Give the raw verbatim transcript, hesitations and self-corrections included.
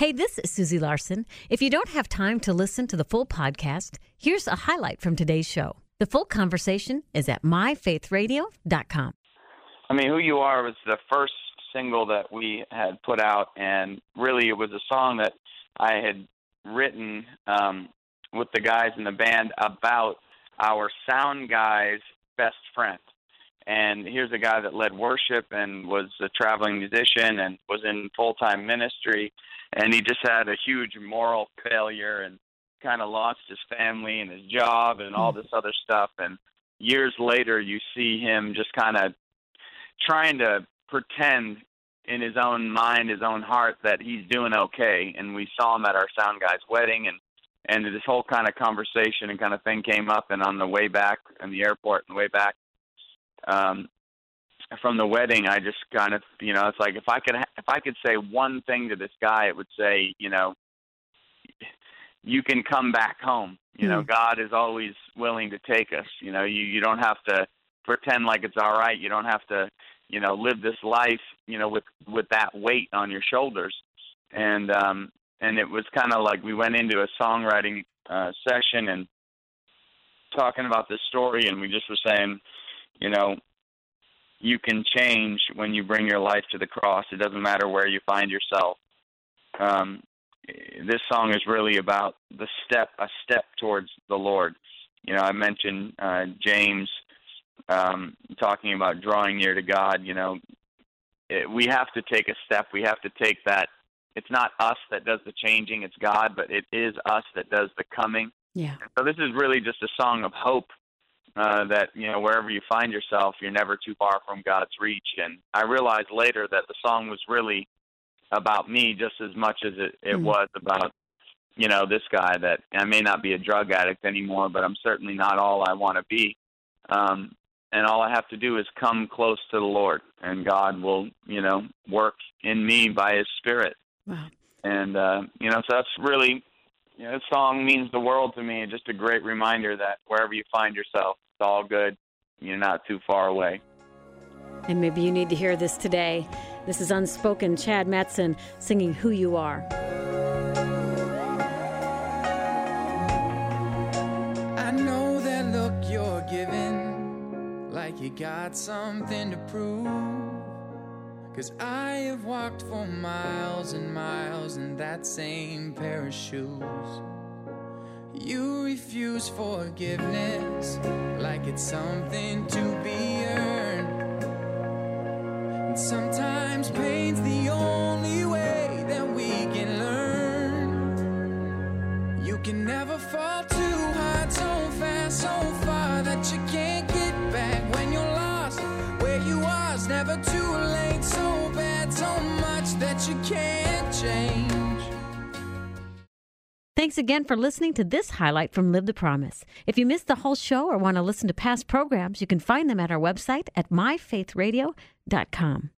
Hey, this is Susie Larson. If you don't have time to listen to the full podcast, here's a highlight from today's show. The full conversation is at my faith radio dot com. I mean, Who You Are was the first single that we had put out, and really it was a song that I had written um, with the guys in the band about our sound guy's best friend. And here's a guy that led worship and was a traveling musician and was in full-time ministry, and he just had a huge moral failure and kind of lost his family and his job and all this other stuff. And years later, you see him just kind of trying to pretend in his own mind, his own heart, that he's doing okay. And we saw him at our sound guy's wedding, and and this whole kind of conversation and kind of thing came up. And on the way back in the airport, on the way back um, from the wedding, I just kind of, you know, it's like if I could ha- if I could say one thing to this guy, it would say, you know, you can come back home. You know, mm. God is always willing to take us. You know, you, you don't have to pretend like it's all right. You don't have to, you know, live this life, you know, with, with that weight on your shoulders. And, um, and it was kind of like we went into a songwriting uh, session and talking about this story, and we just were saying, you know, you can change when you bring your life to the cross. It doesn't matter where you find yourself. Um, this song is really about the step, a step towards the Lord. You know, I mentioned uh, James um, talking about drawing near to God. You know, it, we have to take a step. We have to take that. It's not us that does the changing, it's God, but it is us that does the coming. Yeah. So this is really just a song of hope uh, that, you know, wherever you find yourself, you're never too far from God's reach. And I realized later that the song was really about me just as much as it, it mm. was about, you know, this guy that I may not be a drug addict anymore, but I'm certainly not all I want to be. Um, and all I have to do is come close to the Lord, and God will, you know, work in me by His Spirit. Wow. And, uh, you know, so that's really, you know, this song means the world to me. Just a great reminder that wherever you find yourself, it's all good. You're not too far away. And maybe you need to hear this today. This is Unspoken, Chad Mattson singing Who You Are. I know that look you're giving, like you got something to prove. 'Cause I have walked for miles and miles in that same pair of shoes. You refuse forgiveness like it's something to be earned. And sometimes pain's the only way that we can learn. You can never fall too hard, so fast, so far that you can't get back. When you're lost, where you was, never too late. So bad, so much that you can't change. Thanks again for listening to this highlight from Live the Promise. If you missed the whole show or want to listen to past programs, you can find them at our website at my faith radio dot com.